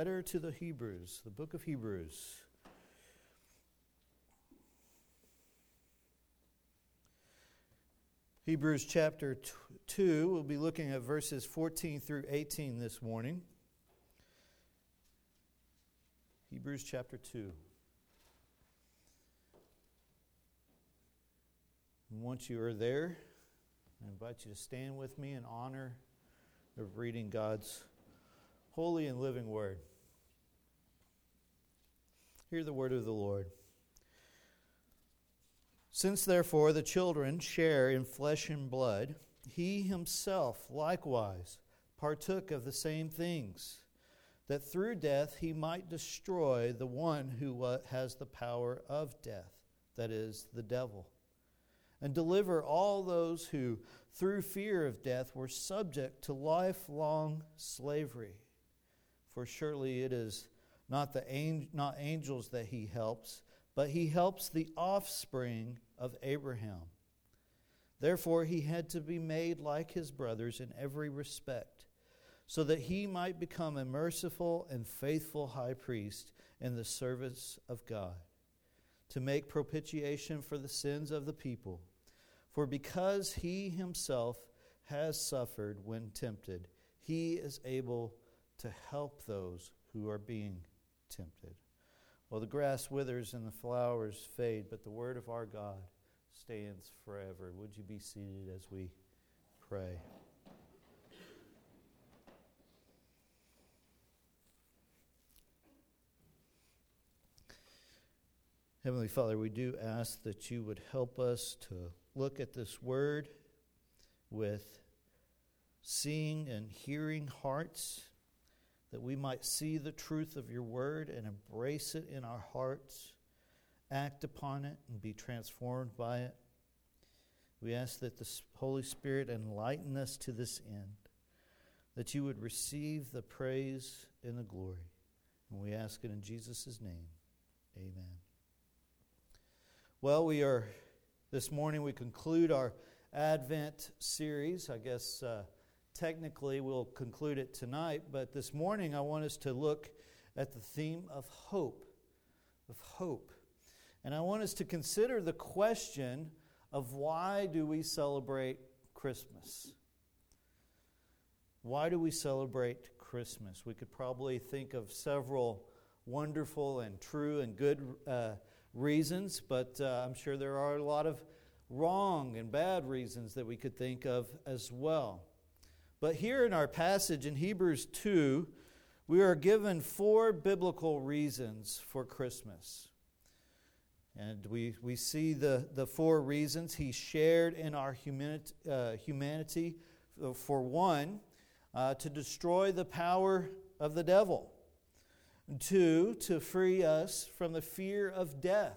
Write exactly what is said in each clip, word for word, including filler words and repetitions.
letter to the Hebrews, the book of Hebrews. Hebrews chapter two, we'll be looking at verses fourteen through eighteen this morning. Hebrews chapter two. And once you are there, I invite you to stand with me in honor of reading God's holy and living word. Hear the word of the Lord. Since therefore the children share in flesh and blood, he himself likewise partook of the same things, that through death he might destroy the one who has the power of death, that is, the devil, and deliver all those who, through fear of death, were subject to lifelong slavery. For surely it is not the ang- not angels that he helps, but he helps the offspring of Abraham. Therefore he had to be made like his brothers in every respect, so that he might become a merciful and faithful high priest in the service of God, to make propitiation for the sins of the people. For because he himself has suffered when tempted, he is able to help those who are being tempted. Well, the grass withers and the flowers fade, but the word of our God stands forever. Would you be seated as we pray? Heavenly Father, we do ask that you would help us to look at this word with seeing and hearing hearts, that we might see the truth of your word and embrace it in our hearts, act upon it, and be transformed by it. We ask that the Holy Spirit enlighten us to this end, that you would receive the praise and the glory. And we ask it in Jesus' name. Amen. Well, we are, this morning we conclude our Advent series. I guess uh, technically we'll conclude it tonight, but this morning I want us to look at the theme of hope, of hope. And I want us to consider the question of why do we celebrate Christmas? Why do we celebrate Christmas? We could probably think of several wonderful and true and good uh, reasons, but uh, I'm sure there are a lot of wrong and bad reasons that we could think of as well. But here in our passage in Hebrews two, we are given four biblical reasons for Christmas. And we, we see the, the four reasons. He shared in our humanity, uh, humanity for one, uh, to destroy the power of the devil. Two, to free us from the fear of death.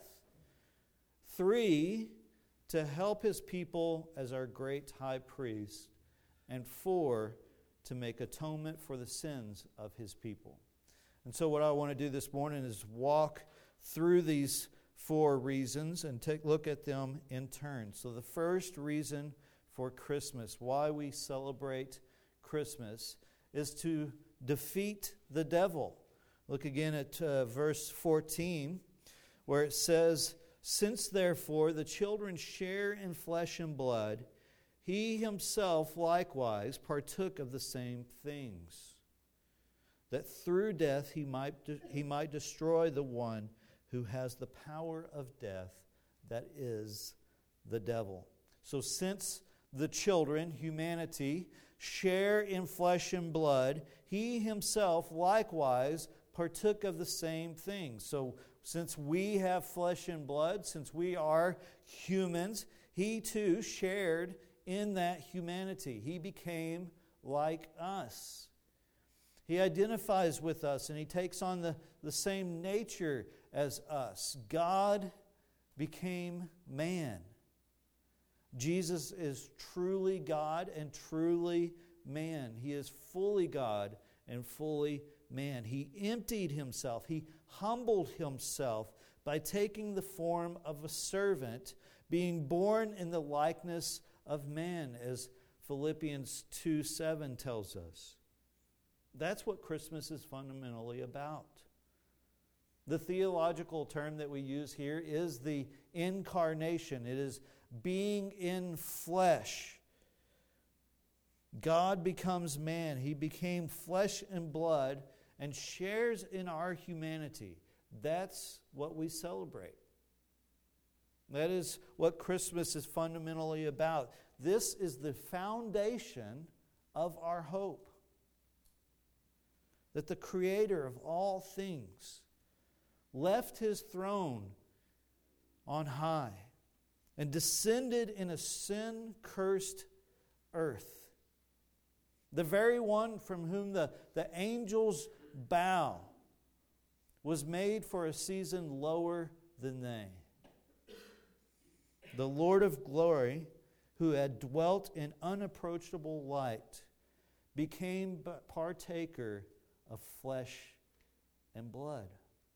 Three, to help his people as our great high priest. And four, to make atonement for the sins of his people. And so what I want to do this morning is walk through these four reasons and take a look at them in turn. So the first reason for Christmas, why we celebrate Christmas, is to defeat the devil. Look again at uh, verse fourteen, where it says, "Since therefore the children share in flesh and blood, he himself likewise partook of the same things, that through death he might de- he might destroy the one who has the power of death, that is, the devil." So since the children, humanity, share in flesh and blood, he himself likewise partook of the same things. So since we have flesh and blood, since we are humans, he too shared in that humanity. He became like us. He identifies with us and he takes on the, the same nature as us. God became man. Jesus is truly God and truly man. He is fully God and fully man. He emptied himself. He humbled himself by taking the form of a servant, being born in the likeness of man, as Philippians two seven tells us. That's what Christmas is fundamentally about. The theological term that we use here is the incarnation. It is being in flesh. God becomes man. He became flesh and blood and shares in our humanity. That's what we celebrate. That is what Christmas is fundamentally about. This is the foundation of our hope. That the Creator of all things left His throne on high and descended in a sin-cursed earth. The very one from whom the, the angels bow was made for a season lower than they. The Lord of glory, who had dwelt in unapproachable light, became partaker of flesh and blood.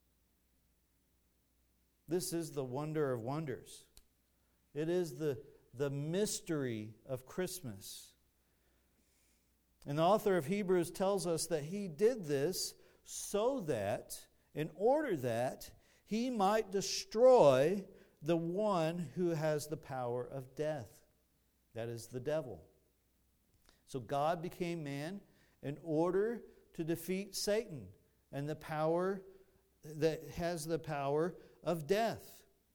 This is the wonder of wonders. It is the, the mystery of Christmas. And the author of Hebrews tells us that He did this so that, in order that, He might destroy the one who has the power of death. That is the devil. So God became man in order to defeat Satan and the power that has the power of death.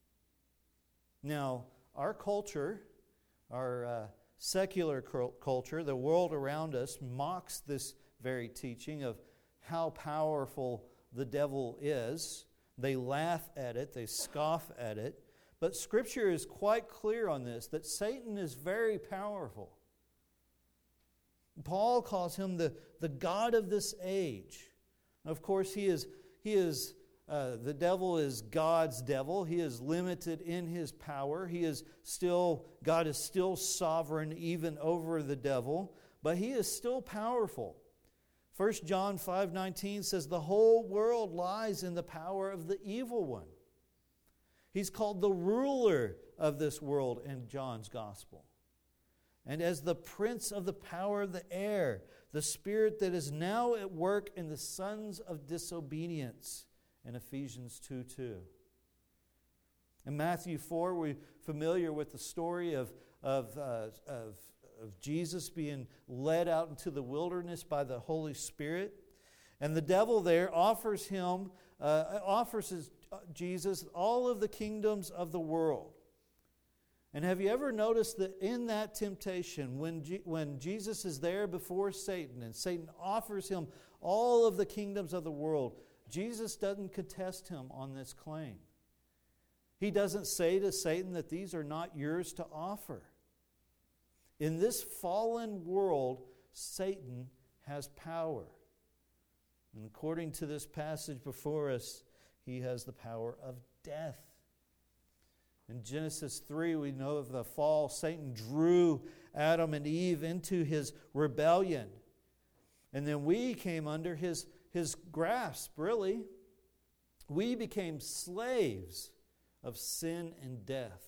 Now, our culture, our uh, secular culture, the world around us mocks this very teaching of how powerful the devil is. They laugh at it, they scoff at it. But Scripture is quite clear on this, that Satan is very powerful. Paul calls him the, the god of this age. Of course, he is, he is uh, the devil is God's devil. He is limited in his power. He is still, God is still sovereign even over the devil, but he is still powerful. First John five nineteen says, the whole world lies in the power of the evil one. He's called the ruler of this world in John's gospel. And as the prince of the power of the air, the spirit that is now at work in the sons of disobedience in Ephesians two two. In Matthew four, we're familiar with the story of, of, uh, of, of Jesus being led out into the wilderness by the Holy Spirit. And the devil there offers him, uh, offers his, uh, Jesus all of the kingdoms of the world. And have you ever noticed that in that temptation, when, G- when Jesus is there before Satan and Satan offers him all of the kingdoms of the world, Jesus doesn't contest him on this claim. He doesn't say to Satan that these are not yours to offer. In this fallen world, Satan has power. And according to this passage before us, he has the power of death. In Genesis three, we know of the fall. Satan drew Adam and Eve into his rebellion. And then we came under his, his grasp, really. We became slaves of sin and death.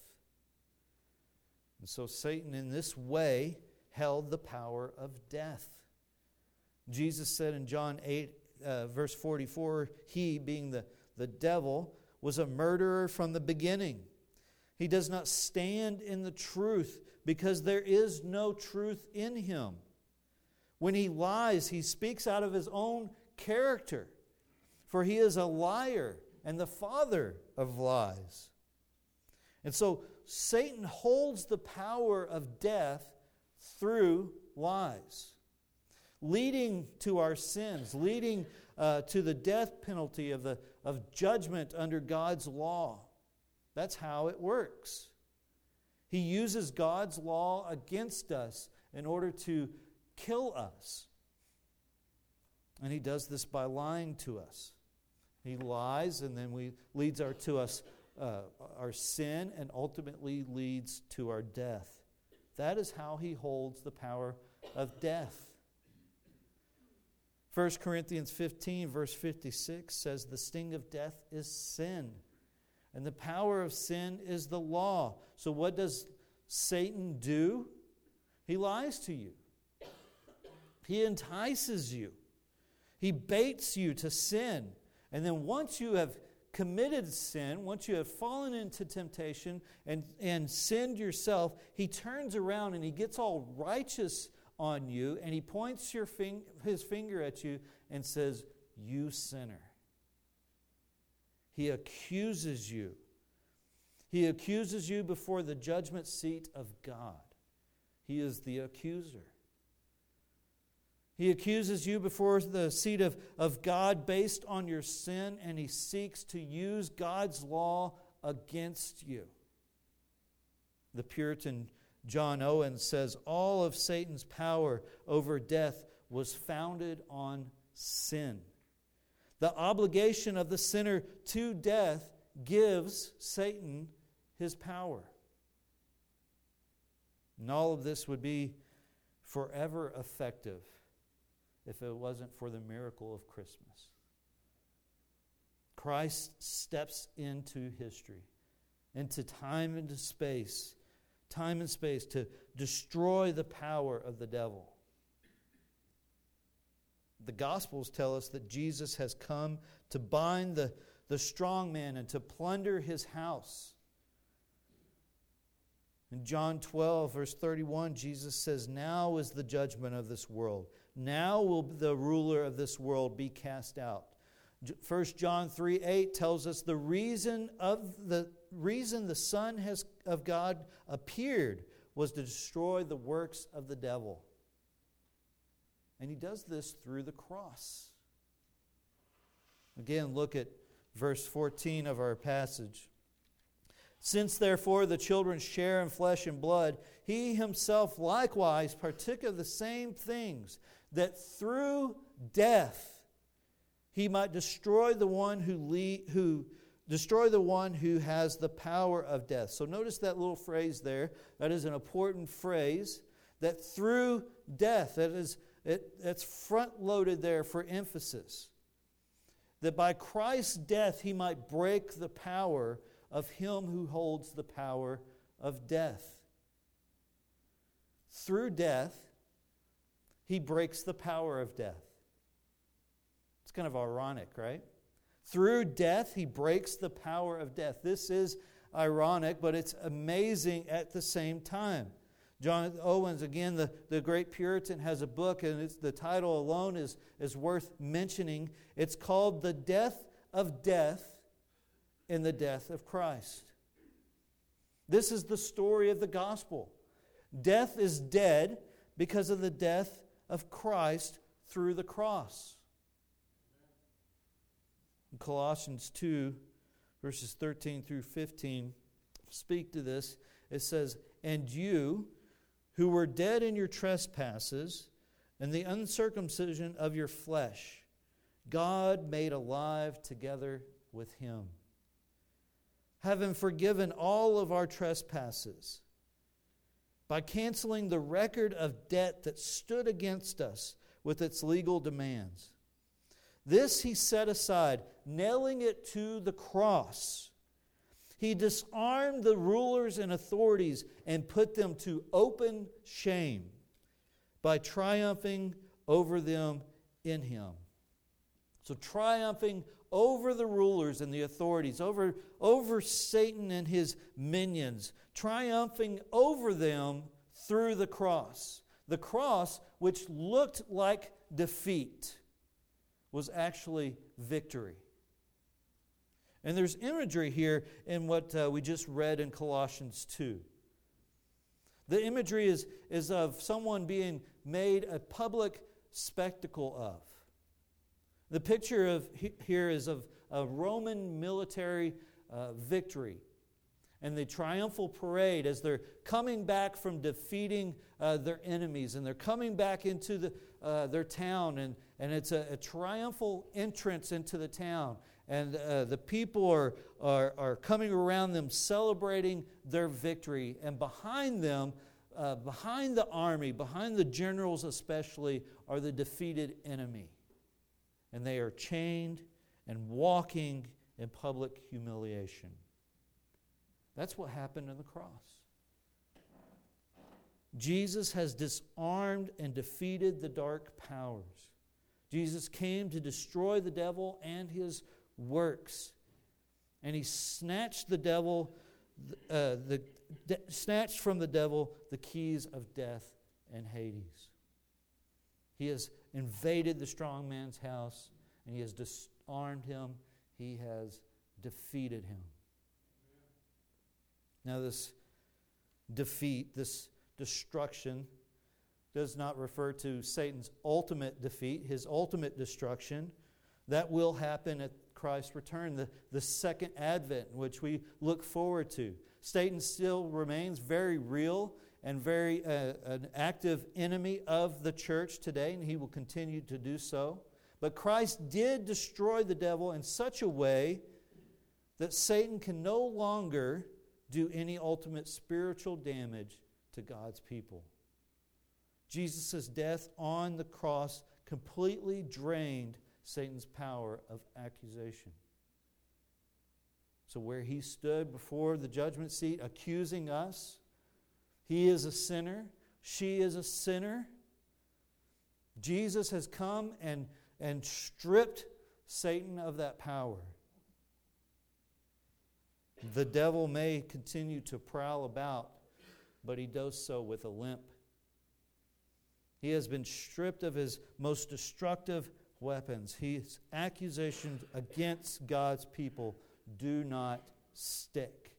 And so Satan, in this way, held the power of death. Jesus said in John eight, uh, verse forty-four, he, being the, the devil, was a murderer from the beginning. He does not stand in the truth because there is no truth in him. When he lies, he speaks out of his own character, for he is a liar and the father of lies. And so Satan holds the power of death through lies, leading to our sins, leading uh, to the death penalty of, the, of judgment under God's law. That's how it works. He uses God's law against us in order to kill us. And he does this by lying to us. He lies, and then we leads our to us uh, our sin, and ultimately leads to our death. That is how he holds the power of death. First Corinthians fifteen, verse fifty-six says, the sting of death is sin. And the power of sin is the law. So what does Satan do? He lies to you. He entices you. He baits you to sin. And then once you have committed sin, once you have fallen into temptation and, and sinned yourself, He turns around and He gets all righteous on you, and He points your fing- His finger at you and says, "You sinner." He accuses you. He accuses you before the judgment seat of God. He is the accuser. He accuses you before the seat of, of God based on your sin, and he seeks to use God's law against you. The Puritan John Owen says, all of Satan's power over death was founded on sin. The obligation of the sinner to death gives Satan his power. And all of this would be forever effective if it wasn't for the miracle of Christmas. Christ steps into history, into time and space, time and space to destroy the power of the devil. The Gospels tell us that Jesus has come to bind the, the strong man and to plunder his house. In John twelve, verse thirty-one, Jesus says, "Now is the judgment of this world. Now will the ruler of this world be cast out." First John three eight tells us the reason of the reason the Son has of God appeared was to destroy the works of the devil. And he does this through the cross. Again, look at verse fourteen of our passage. "Since therefore the children share in flesh and blood, he himself likewise partook of the same things, that through death he might destroy the one who le- who destroy the one who has the power of death." So notice that little phrase there. That is an important phrase. That through death, that is it, that's front-loaded there for emphasis. That by Christ's death he might break the power of him who holds the power of death. Through death, he breaks the power of death. It's kind of ironic, right? Through death, he breaks the power of death. This is ironic, but it's amazing at the same time. John Owens, again, the, the great Puritan, has a book, and it's, the title alone is, is worth mentioning. It's called "The Death of Death in the Death of Christ." This is the story of the gospel. Death is dead because of the death of Christ through the cross. In Colossians two, verses thirteen through fifteen, speak to this. It says, "And you, who were dead in your trespasses and the uncircumcision of your flesh, God made alive together with him, having forgiven all of our trespasses, by canceling the record of debt that stood against us with its legal demands. This he set aside, nailing it to the cross. He disarmed the rulers and authorities and put them to open shame by triumphing over them in him." So triumphing over the rulers and the authorities, over, over Satan and his minions, triumphing over them through the cross. The cross, which looked like defeat, was actually victory. And there's imagery here in what uh, we just read in Colossians two. The imagery is, is of someone being made a public spectacle of. The picture of here is of a Roman military uh, victory and the triumphal parade as they're coming back from defeating uh, their enemies, and they're coming back into the, uh, their town, and, and it's a, a triumphal entrance into the town. And uh, the people are, are, are coming around them celebrating their victory. And behind them, uh, behind the army, behind the generals especially, are the defeated enemy. And they are chained and walking in public humiliation. That's what happened on the cross. Jesus has disarmed and defeated the dark powers Jesus came to destroy the devil and his works. And he snatched the devil, uh, the de- snatched from the devil the keys of death and Hades. He has invaded the strong man's house, and he has disarmed him. He has defeated him. Now this defeat, this destruction, does not refer to Satan's ultimate defeat, his ultimate destruction. That will happen at Christ's return, the, the second advent, which we look forward to. Satan still remains very real and very uh, an active enemy of the church today, and he will continue to do so. But Christ did destroy the devil in such a way that Satan can no longer do any ultimate spiritual damage to God's people. Jesus' death on the cross completely drained Satan's power of accusation. So where he stood before the judgment seat accusing us, he is a sinner, she is a sinner. Jesus has come and, and stripped Satan of that power. The devil may continue to prowl about, but he does so with a limp. He has been stripped of his most destructive weapons. His accusations against God's people do not stick.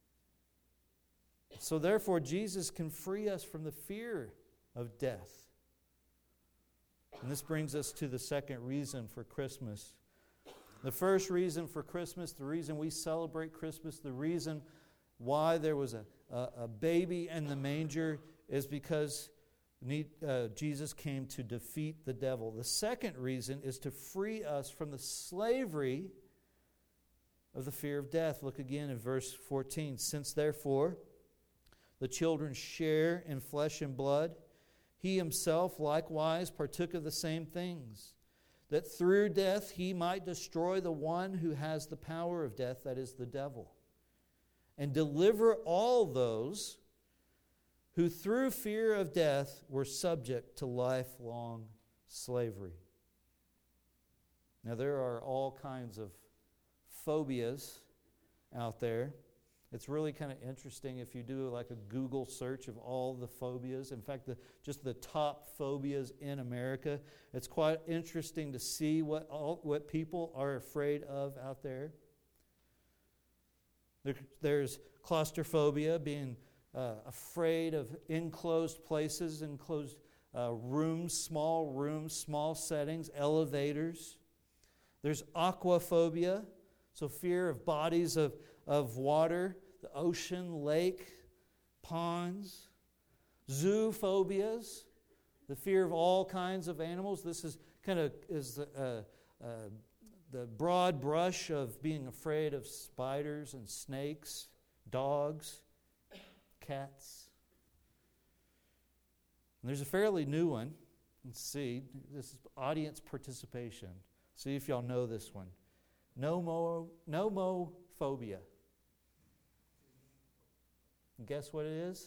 So therefore, Jesus can free us from the fear of death. And this brings us to the second reason for Christmas. The first reason for Christmas, the reason we celebrate Christmas, the reason why there was a, a, a baby in the manger is because need, uh, Jesus came to defeat the devil. The second reason is to free us from the slavery of the fear of death. Look again in verse fourteen. Since therefore the children share in flesh and blood, he himself likewise partook of the same things, that through death he might destroy the one who has the power of death, that is the devil, and deliver all those who through fear of death were subject to lifelong slavery. Now there are all kinds of phobias out there. It's really kind of interesting if you do like a Google search of all the phobias. In fact, the, just the top phobias in America. It's quite interesting to see what all, what people are afraid of out there. there there's claustrophobia, being uh, afraid of enclosed places, enclosed uh, rooms, small rooms, small settings, elevators. There's aquaphobia, so fear of bodies of, of water, the ocean, lake, ponds. Zoophobias, the fear of all kinds of animals. This is kind of is the, uh, uh, the broad brush of being afraid of spiders and snakes, dogs, cats. And there's a fairly new one. Let's see. This is audience participation. See if y'all know this one. Nomo, nomophobia. Guess what it is?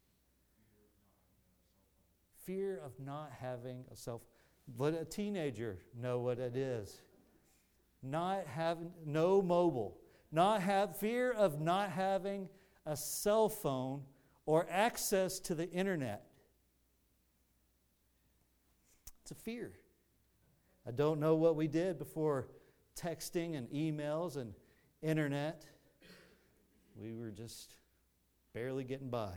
Fear of not having a cell phone. Let a teenager know what it is. Not having, no mobile. Not have, fear of not having a cell phone or access to the internet. It's a fear. I don't know what we did before texting and emails and internet. We were just barely getting by.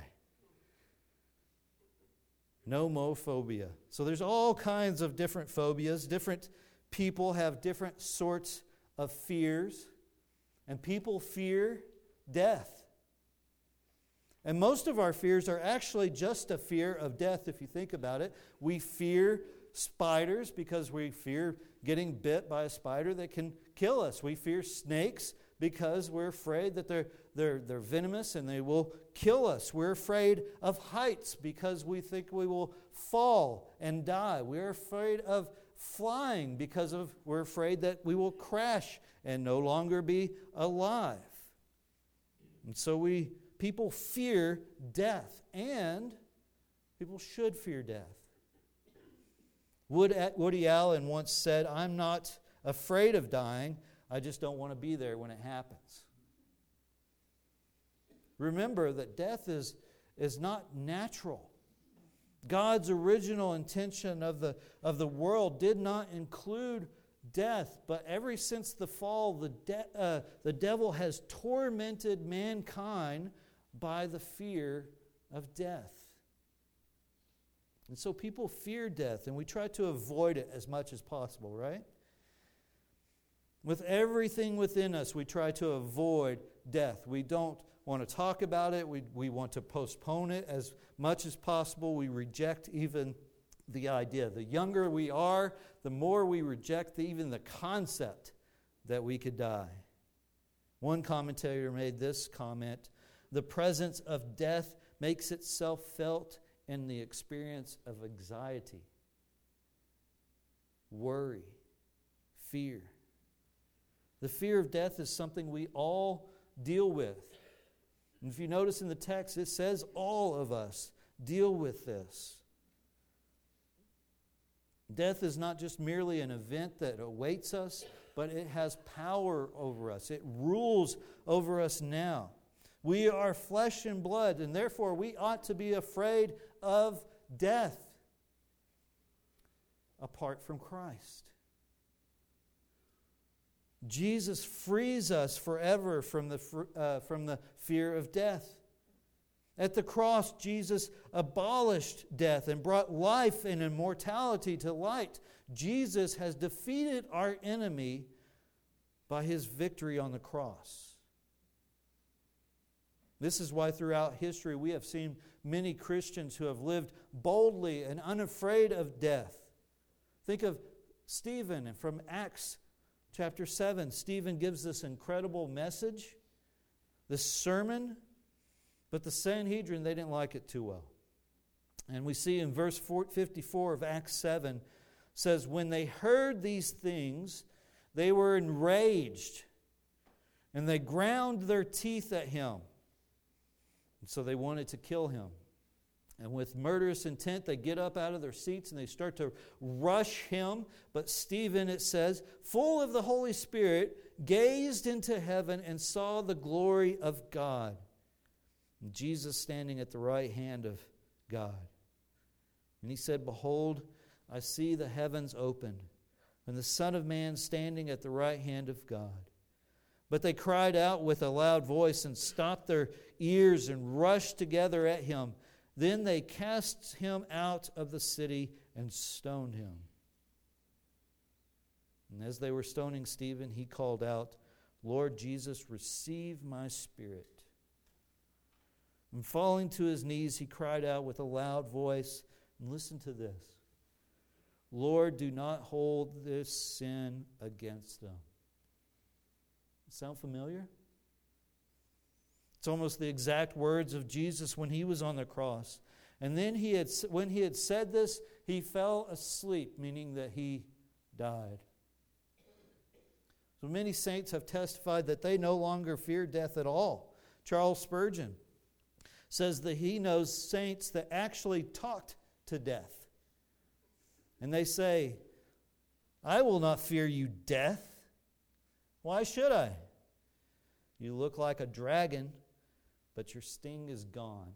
Nomophobia. So there's all kinds of different phobias. Different people have different sorts of fears. And people fear death. And most of our fears are actually just a fear of death if you think about it. We fear spiders because we fear getting bit by a spider that can kill us. We fear snakes because we're afraid that they're, they're, they're venomous and they will kill us. We're afraid of heights because we think we will fall and die. We're afraid of flying because of we're afraid that we will crash and no longer be alive. And so we people fear death, and people should fear death. Woody Allen once said, "I'm not afraid of dying, I just don't want to be there when it happens." Remember that death is, is not natural. God's original intention of the, of the world did not include death, but ever since the fall, the, de- uh, the devil has tormented mankind by the fear of death. And so people fear death, and we try to avoid it as much as possible, right? With everything within us, we try to avoid death. We don't want to talk about it. We, we want to postpone it as much as possible. We reject even the idea. The younger we are, the more we reject the, even the concept that we could die. One commentator made this comment: "The presence of death makes itself felt in the experience of anxiety, worry, fear." The fear of death is something we all deal with. And if you notice in the text, it says all of us deal with this. Death is not just merely an event that awaits us, but it has power over us. It rules over us now. We are flesh and blood, and therefore we ought to be afraid of death apart from Christ. Jesus frees us forever from the, uh, from the fear of death. At the cross, Jesus abolished death and brought life and immortality to light. Jesus has defeated our enemy by His victory on the cross. This is why throughout history we have seen many Christians who have lived boldly and unafraid of death. Think of Stephen, and from Acts chapter seven, Stephen gives this incredible message, this sermon, but the Sanhedrin, they didn't like it too well. And we see in verse fifty-four of Acts seven, says, "When they heard these things, they were enraged, and they ground their teeth at him." And so they wanted to kill him. And with murderous intent, they get up out of their seats and they start to rush him. But Stephen, it says, full of the Holy Spirit, gazed into heaven and saw the glory of God, and Jesus standing at the right hand of God. And he said, "Behold, I see the heavens opened, and the Son of Man standing at the right hand of God." But they cried out with a loud voice and stopped their ears and rushed together at him. Then they cast him out of the city and stoned him. And as they were stoning Stephen, he called out, "Lord Jesus, receive my spirit." And falling to his knees, he cried out with a loud voice, and listen to this, "Lord, do not hold this sin against them." Sound familiar? It's almost the exact words of Jesus when he was on the cross. And then he had, when he had said this, he fell asleep, meaning that he died. So many saints have testified that they no longer fear death at all. Charles Spurgeon says that he knows saints that actually talked to death. And they say, "I will not fear you, death. Why should I? You look like a dragon, but your sting is gone."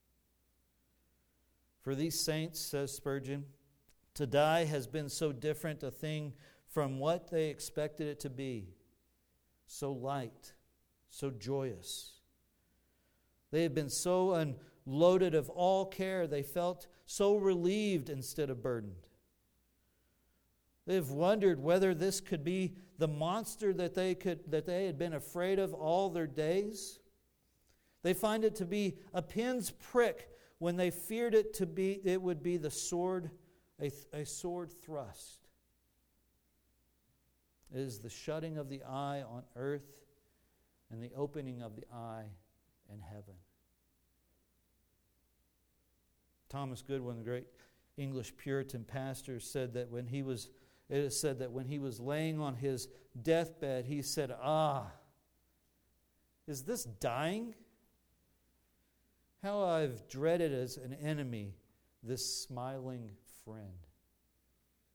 For these saints, says Spurgeon, to die has been so different a thing from what they expected it to be. So light, so joyous. They had been so unloaded of all care, they felt so relieved instead of burdened. They've wondered whether this could be the monster that they could that they had been afraid of all their days. They find it to be a pin's prick when they feared it to be it would be the sword, a, a sword thrust. It is the shutting of the eye on earth and the opening of the eye in heaven. Thomas Goodwin, the great English Puritan pastor, said that when he was It is said that when he was laying on his deathbed, he said, "Ah, is this dying? How I've dreaded as an enemy this smiling friend."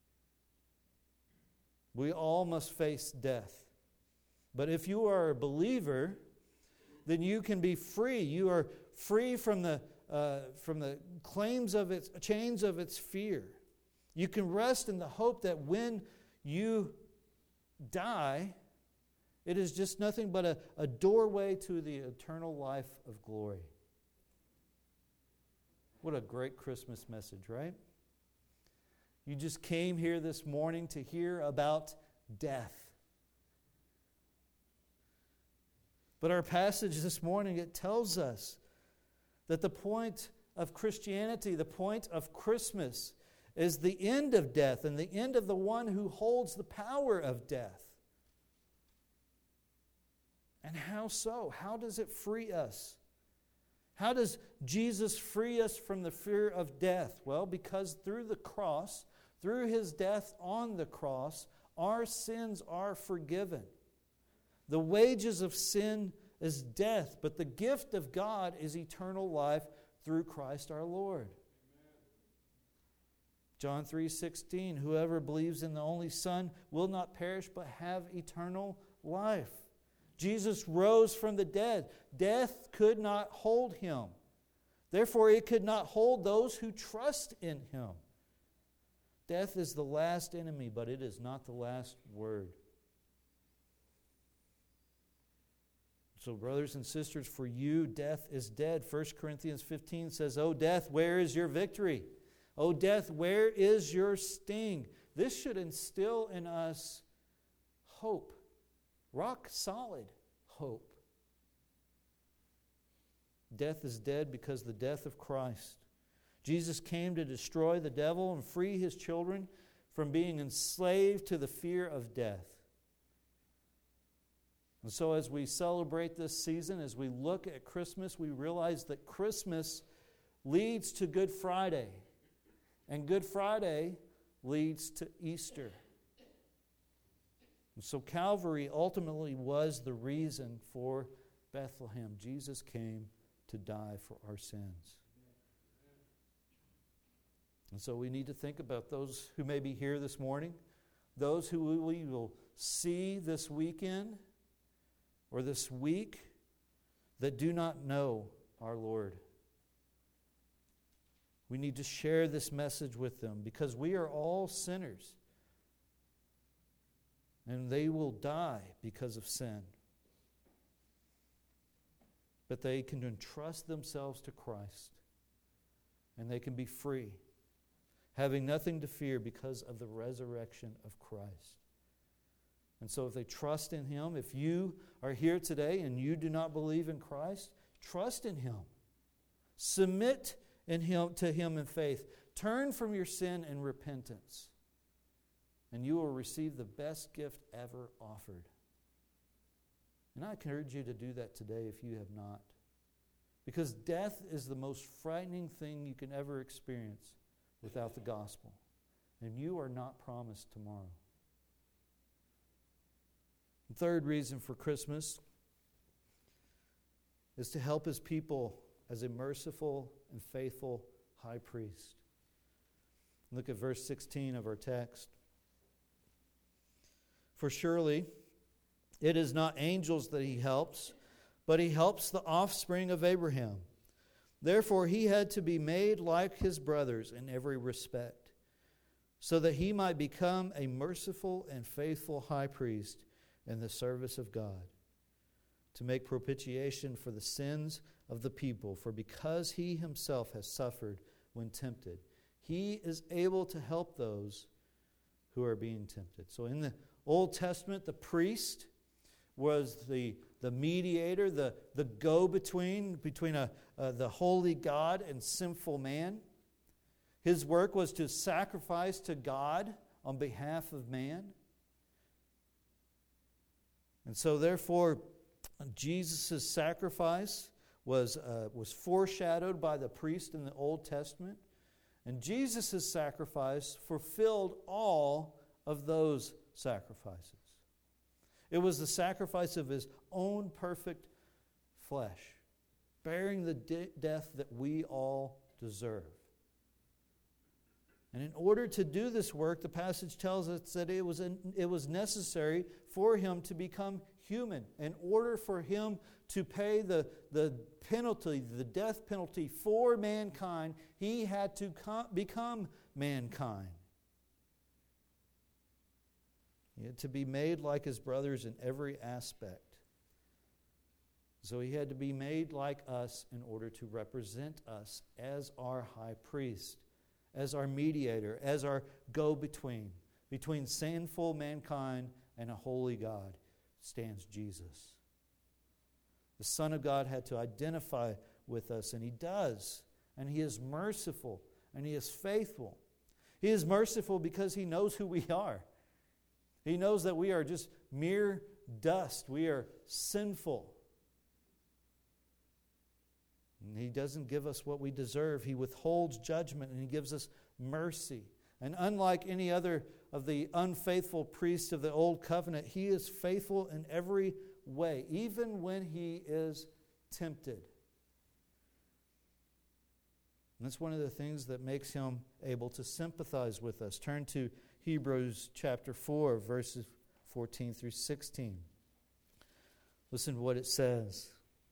We all must face death. But if you are a believer, then you can be free. You are free from the uh, from the claims of its chains of its fear. You can rest in the hope that when you die, it is just nothing but a, a doorway to the eternal life of glory. What a great Christmas message, right? You just came here this morning to hear about death. But our passage this morning, it tells us that the point of Christianity, the point of Christmas, is the end of death and the end of the one who holds the power of death. And how so? How does it free us? How does Jesus free us from the fear of death? Well, because through the cross, through His death on the cross, our sins are forgiven. The wages of sin is death, but the gift of God is eternal life through Christ our Lord. John three sixteen, whoever believes in the only Son will not perish but have eternal life. Jesus rose from the dead. Death could not hold Him. Therefore, it could not hold those who trust in Him. Death is the last enemy, but it is not the last word. So, brothers and sisters, for you, death is dead. First Corinthians fifteen says, O death, where is your victory? O death, where is your sting? This should instill in us hope. Rock solid hope. Death is dead because of the death of Christ. Jesus came to destroy the devil and free His children from being enslaved to the fear of death. And so as we celebrate this season, as we look at Christmas, we realize that Christmas leads to Good Friday. And Good Friday leads to Easter. And so Calvary ultimately was the reason for Bethlehem. Jesus came to die for our sins. And so we need to think about those who may be here this morning, those who we will see this weekend or this week that do not know our Lord. We need to share this message with them because we are all sinners. And they will die because of sin. But they can entrust themselves to Christ. And they can be free, having nothing to fear because of the resurrection of Christ. And so if they trust in Him, if you are here today and you do not believe in Christ, trust in Him. Submit in him, to Him in faith. Turn from your sin in repentance. And you will receive the best gift ever offered. And I encourage you to do that today if you have not. Because death is the most frightening thing you can ever experience without the gospel. And you are not promised tomorrow. The third reason for Christmas is to help His people as a merciful and faithful high priest. Look at verse sixteen of our text. For surely it is not angels that He helps, but He helps the offspring of Abraham. Therefore He had to be made like His brothers in every respect, so that He might become a merciful and faithful high priest in the service of God, to make propitiation for the sins of the people. For because He Himself has suffered when tempted, He is able to help those who are being tempted. So in the Old Testament, the priest was the, the mediator, the, the go-between between a, uh, the holy God and sinful man. His work was to sacrifice to God on behalf of man. And so therefore, Jesus' sacrifice was, uh, was foreshadowed by the priest in the Old Testament. And Jesus' sacrifice fulfilled all of those sacrifices. It was the sacrifice of His own perfect flesh, bearing the de- death that we all deserve. And in order to do this work, the passage tells us that it was, it was necessary for him to become human. In order for him to pay the, the penalty, the death penalty for mankind, he had to com- become mankind. He had to be made like his brothers in every aspect. So he had to be made like us in order to represent us as our high priest, as our mediator, as our go-between. Between sinful mankind and a holy God stands Jesus. The Son of God had to identify with us, and He does. And He is merciful, and He is faithful. He is merciful because He knows who we are. He knows that we are just mere dust. We are sinful. And He doesn't give us what we deserve. He withholds judgment, and He gives us mercy. And unlike any other of the unfaithful priests of the Old Covenant, He is faithful in every way, even when He is tempted. And that's one of the things that makes Him able to sympathize with us. Turn to Hebrews chapter four, verses fourteen through sixteen. Listen to what it says.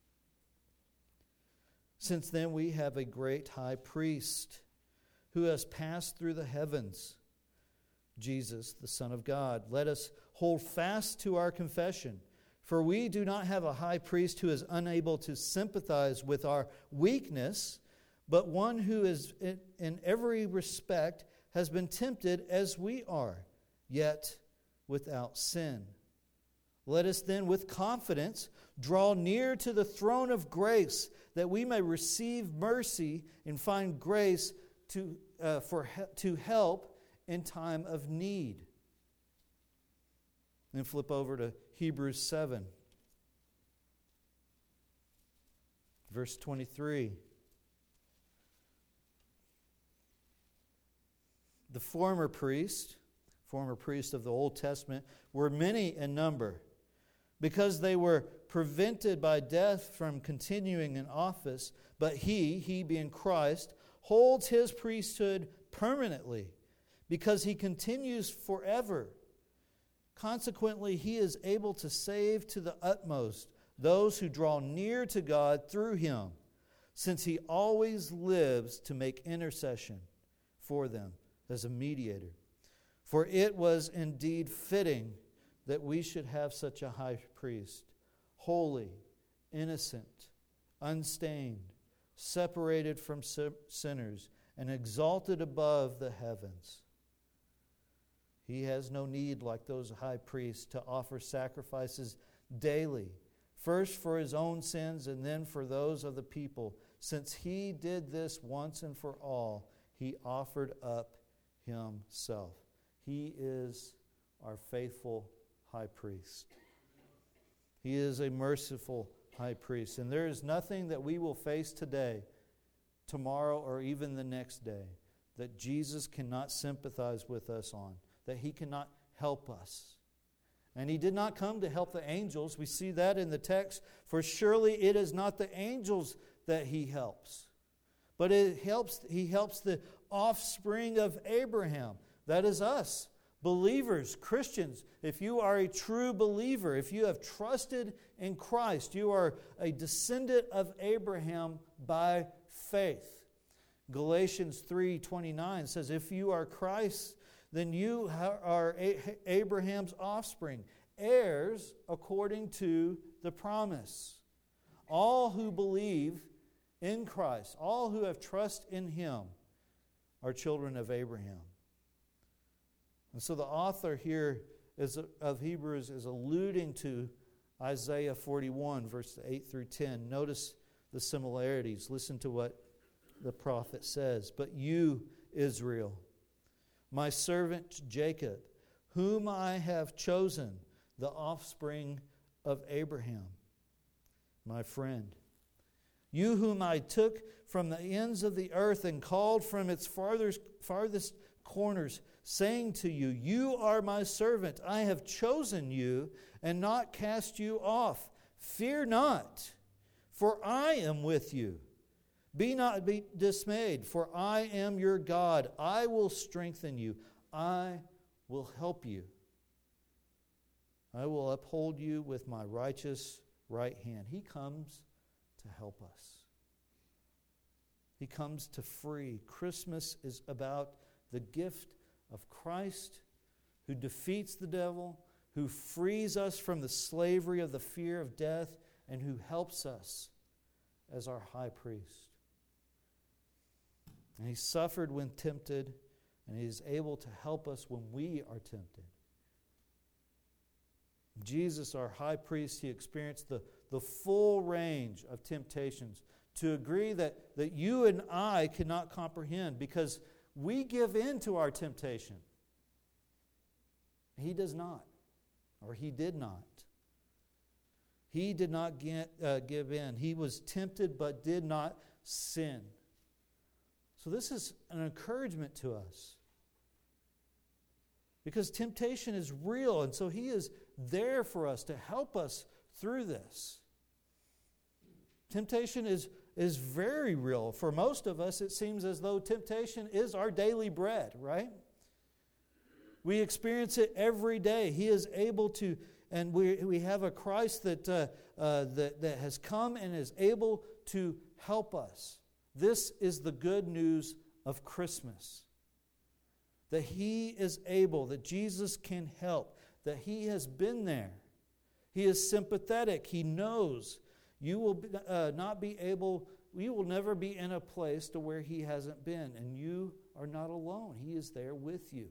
Since then we have a great high priest who has passed through the heavens, Jesus, the Son of God. Let us hold fast to our confession, for we do not have a high priest who is unable to sympathize with our weakness, but one who is in, in every respect has been tempted as we are, yet without sin. Let us then with confidence draw near to the throne of grace, that we may receive mercy and find grace to uh, for to help in time of need. Then flip over to Hebrews seven, verse twenty-three. The former priest, former priests of the Old Testament, were many in number. Because they were prevented by death from continuing in office, but he, he being Christ, holds his priesthood permanently, because he continues forever. Consequently, he is able to save to the utmost those who draw near to God through him, since he always lives to make intercession for them as a mediator. For it was indeed fitting that we should have such a high priest, holy, innocent, unstained, separated from sinners, and exalted above the heavens. He has no need, like those high priests, to offer sacrifices daily, first for his own sins and then for those of the people. Since he did this once and for all, he offered up himself. He is our faithful high priest. He is a merciful high priest. And there is nothing that we will face today, tomorrow, or even the next day that Jesus cannot sympathize with us on, that He cannot help us. And He did not come to help the angels. We see that in the text. For surely it is not the angels that He helps, but it helps. He helps the offspring of Abraham. That is us. Believers, Christians, if you are a true believer, if you have trusted in Christ, you are a descendant of Abraham by faith. Galatians three twenty-nine says, if you are Christ, then you are Abraham's offspring, heirs according to the promise. All who believe in Christ, all who have trust in Him, are children of Abraham. And so the author here is, of Hebrews is alluding to Isaiah forty-one, verses eight through ten. Notice the similarities. Listen to what the prophet says. But you, Israel, my servant Jacob, whom I have chosen, the offspring of Abraham, my friend. You whom I took from the ends of the earth and called from its farthest, farthest corners, saying to you, you are my servant. I have chosen you and not cast you off. Fear not, for I am with you. Be not be dismayed, for I am your God. I will strengthen you. I will help you. I will uphold you with my righteous right hand. He comes to help us. He comes to free. Christmas is about the gift of Christ, who defeats the devil, who frees us from the slavery of the fear of death, and who helps us as our high priest. And He suffered when tempted, and He is able to help us when we are tempted. Jesus, our high priest, He experienced the, the full range of temptations to a degree that, that you and I cannot comprehend, because we give in to our temptation. He does not, or He did not. He did not get, uh, give in. He was tempted but did not sin. So this is an encouragement to us, because temptation is real, and so He is there for us to help us through this. Temptation is, is very real. For most of us, it seems as though temptation is our daily bread, right? We experience it every day. He is able to, and we, we have a Christ that, uh, uh, that, that has come and is able to help us. This is the good news of Christmas. That He is able, that Jesus can help, that He has been there. He is sympathetic. He knows you will uh, not be able, you will never be in a place to where He hasn't been, and you are not alone. He is there with you.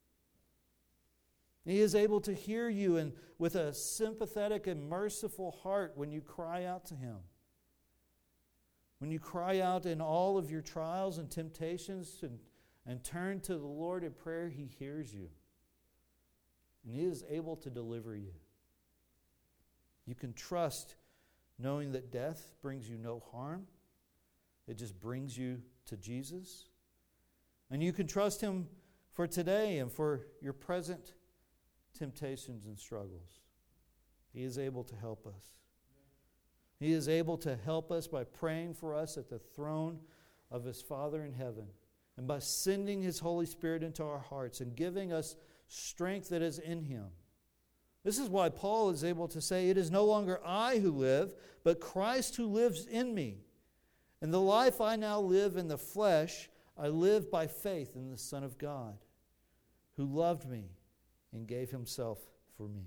He is able to hear you and with a sympathetic and merciful heart when you cry out to Him. When you cry out in all of your trials and temptations and, and turn to the Lord in prayer, He hears you. And He is able to deliver you. You can trust knowing that death brings you no harm. It just brings you to Jesus. And you can trust Him for today and for your present temptations and struggles. He is able to help us. He is able to help us by praying for us at the throne of His Father in heaven, and by sending His Holy Spirit into our hearts and giving us strength that is in Him. This is why Paul is able to say, "It is no longer I who live, but Christ who lives in me. And the life I now live in the flesh, I live by faith in the Son of God, who loved me and gave Himself for me."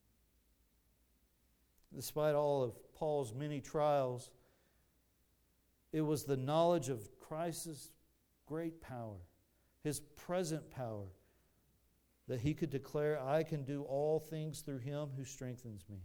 Despite all of Paul's many trials, it was the knowledge of Christ's great power, His present power, that he could declare, "I can do all things through Him who strengthens me."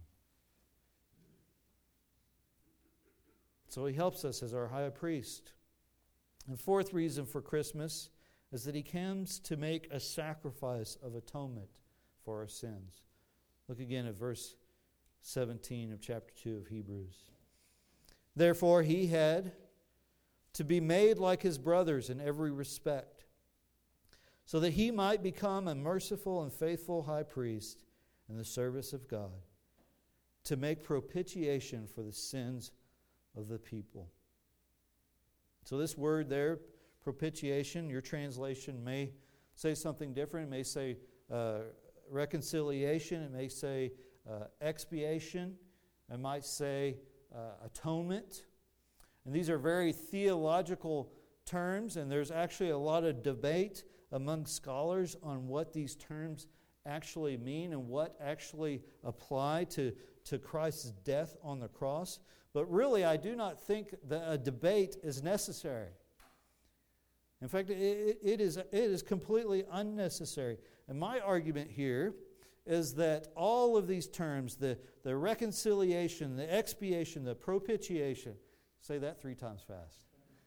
So He helps us as our high priest. And fourth reason for Christmas is that He comes to make a sacrifice of atonement for our sins. Look again at verse seventeen of chapter two of Hebrews. "Therefore He had to be made like His brothers in every respect, so that He might become a merciful and faithful high priest in the service of God, to make propitiation for the sins of the people." So this word there, propitiation, your translation may say something different. It may say uh, reconciliation. It may say uh, expiation. It might say uh, atonement. And these are very theological terms, and there's actually a lot of debate among scholars on what these terms actually mean and what actually apply to, to Christ's death on the cross. But really, I do not think that a debate is necessary. In fact, it, it, is, it is completely unnecessary. And my argument here is that all of these terms, the, the reconciliation, the expiation, the propitiation, say that three times fast,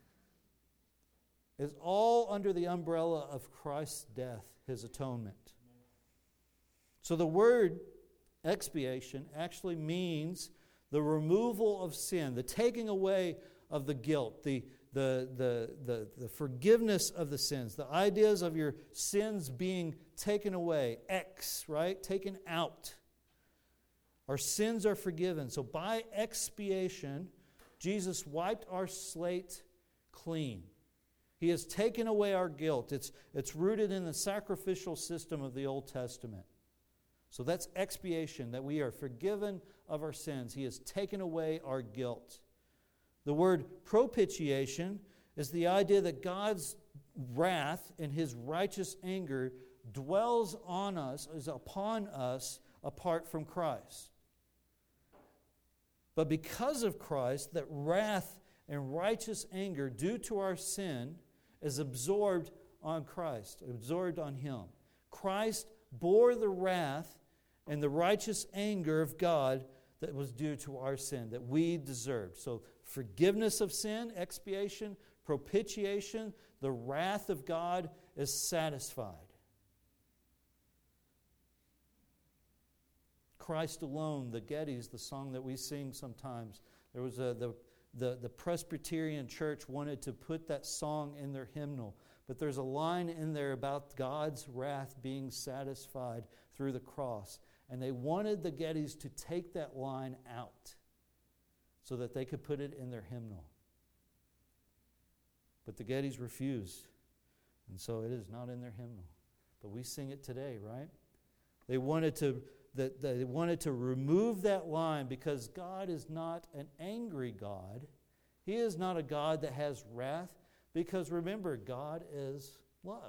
is all under the umbrella of Christ's death, His atonement. So the word expiation actually means the removal of sin, the taking away of the guilt, the, the, the, the, the forgiveness of the sins, the ideas of your sins being taken away, ex, right? Taken out. Our sins are forgiven. So by expiation, Jesus wiped our slate clean. He has taken away our guilt. It's, it's rooted in the sacrificial system of the Old Testament. So that's expiation, that we are forgiven of our sins. He has taken away our guilt. The word propitiation is the idea that God's wrath and His righteous anger dwells on us, is upon us, apart from Christ. But because of Christ, that wrath and righteous anger due to our sin is absorbed on Christ, absorbed on Him. Christ bore the wrath and the righteous anger of God that was due to our sin, that we deserved. So forgiveness of sin, expiation, propitiation, the wrath of God is satisfied. Christ alone, the Gettys, the song that we sing sometimes. There was a, the, the, the Presbyterian church wanted to put that song in their hymnal. But there's a line in there about God's wrath being satisfied through the cross. And they wanted the Gettys to take that line out so that they could put it in their hymnal. But the Gettys refused. And so it is not in their hymnal. But we sing it today, right? They wanted to... That they wanted to remove that line because God is not an angry God. He is not a God that has wrath because remember, God is love.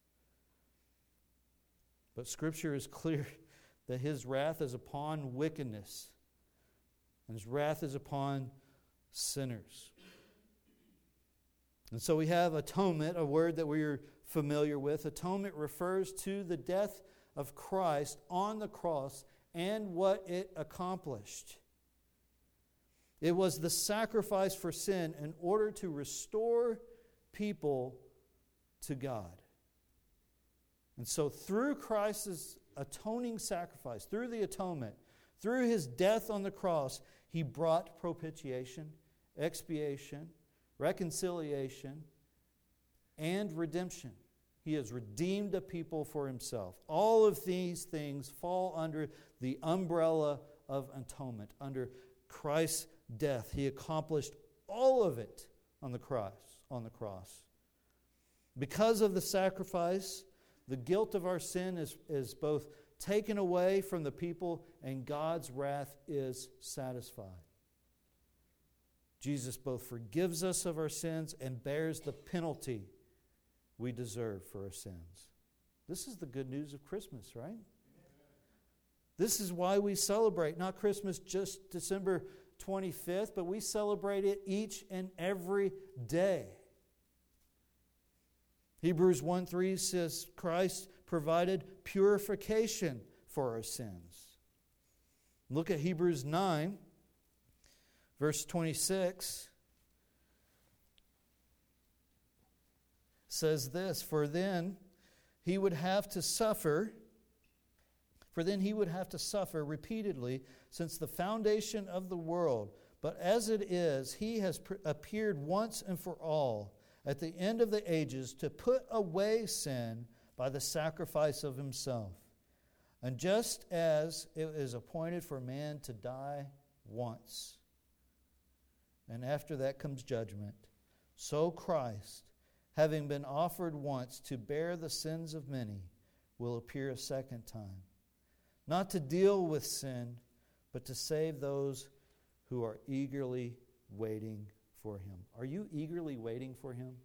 But Scripture is clear that His wrath is upon wickedness and His wrath is upon sinners. And so we have atonement, a word that we're familiar with. Atonement refers to the death of Christ on the cross and what it accomplished. It was the sacrifice for sin in order to restore people to God. And so through Christ's atoning sacrifice, through the atonement, through His death on the cross, He brought propitiation, expiation, reconciliation, and redemption. He has redeemed a people for Himself. All of these things fall under the umbrella of atonement, under Christ's death. He accomplished all of it on the cross. On the cross. Because of the sacrifice, the guilt of our sin is, is both taken away from the people and God's wrath is satisfied. Jesus both forgives us of our sins and bears the penalty we deserve for our sins. This is the good news of Christmas, right? This is why we celebrate, not Christmas just December twenty-fifth, but we celebrate it each and every day. Hebrews one three says Christ provided purification for our sins. Look at Hebrews nine, verse twenty-six. Says this, for then he would have to suffer, for then he would have to suffer repeatedly since the foundation of the world. But as it is, he has pr- appeared once and for all at the end of the ages to put away sin by the sacrifice of himself. And just as it is appointed for man to die once, and after that comes judgment, so Christ, having been offered once to bear the sins of many, will appear a second time, not to deal with sin, but to save those who are eagerly waiting for Him. Are you eagerly waiting for Him?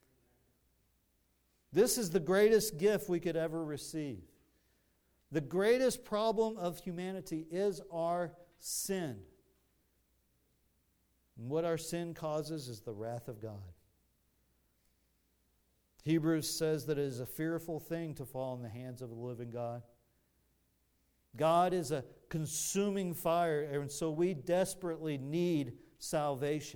This is the greatest gift we could ever receive. The greatest problem of humanity is our sin. And what our sin causes is the wrath of God. Hebrews says that it is a fearful thing to fall in the hands of the living God. God is a consuming fire, and so we desperately need salvation.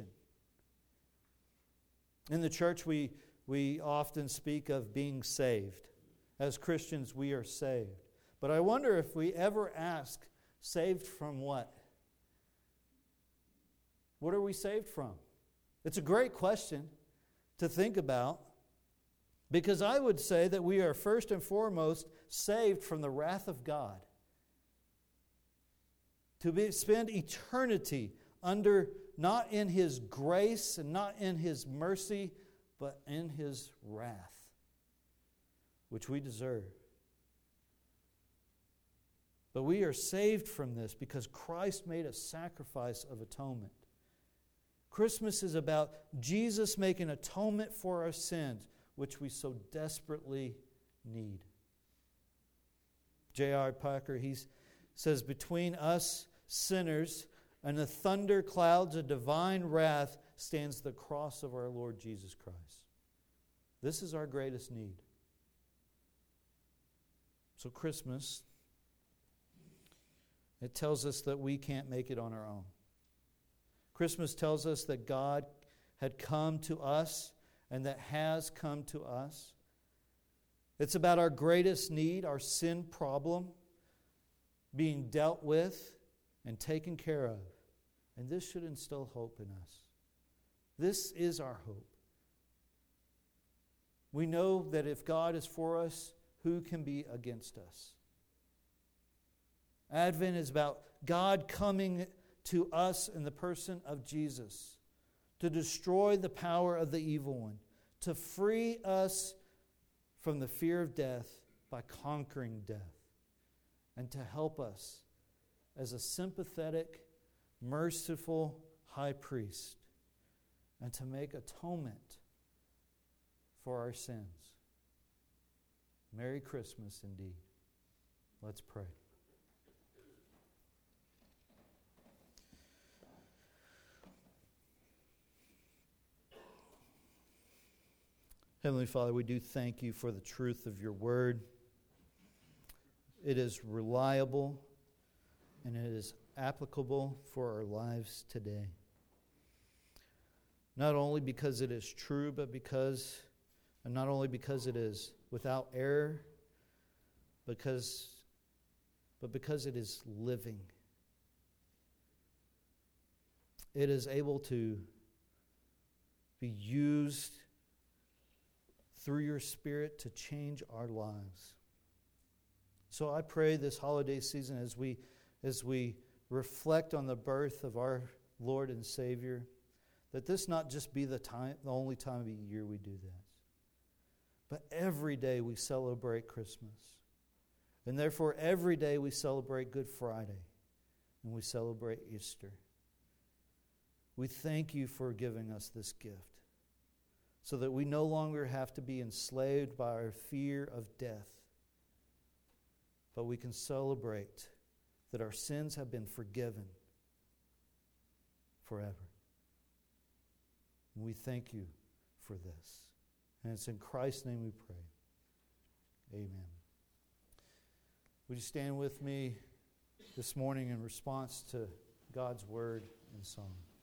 In the church, we, we often speak of being saved. As Christians, we are saved. But I wonder if we ever ask, saved from what? What are we saved from? It's a great question to think about. Because I would say that we are first and foremost saved from the wrath of God. To be, spend eternity under not in His grace and not in His mercy, but in His wrath, which we deserve. But we are saved from this because Christ made a sacrifice of atonement. Christmas is about Jesus making atonement for our sins, which we so desperately need. J R Packer, he says, between us sinners and the thunder clouds of divine wrath stands the cross of our Lord Jesus Christ. This is our greatest need. So Christmas, it tells us that we can't make it on our own. Christmas tells us that God had come to us and that has come to us. It's about our greatest need, our sin problem, being dealt with and taken care of. And this should instill hope in us. This is our hope. We know that if God is for us, who can be against us? Advent is about God coming to us in the person of Jesus to destroy the power of the evil one, to free us from the fear of death by conquering death, and to help us as a sympathetic, merciful high priest, and to make atonement for our sins. Merry Christmas indeed. Let's pray. Heavenly Father, we do thank you for the truth of your word. It is reliable and it is applicable for our lives today. Not only because it is true, but because, and not only because it is without error, because, but because it is living. It is able to be used through your Spirit to change our lives. So I pray this holiday season as we as we reflect on the birth of our Lord and Savior, that this not just be the time, the only time of the year we do this, but every day we celebrate Christmas. And therefore every day we celebrate Good Friday and we celebrate Easter. We thank you for giving us this gift, so that we no longer have to be enslaved by our fear of death, but we can celebrate that our sins have been forgiven forever. And we thank you for this. And it's in Christ's name we pray. Amen. Would you stand with me this morning in response to God's word and song?